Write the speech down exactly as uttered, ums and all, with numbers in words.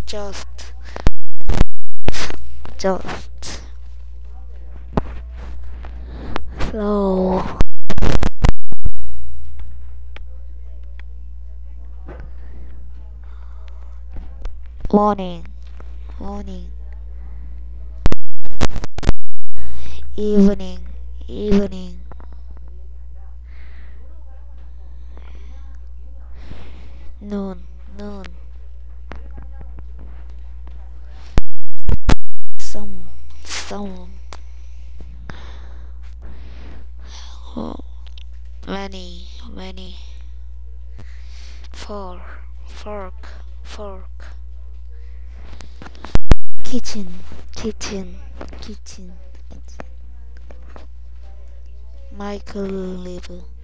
just, just slow. Morning, morning, evening, evening, noon, noon, some, some, oh, many, many, four, fork, fork, kitchen, kitchen, kitchen, microwave,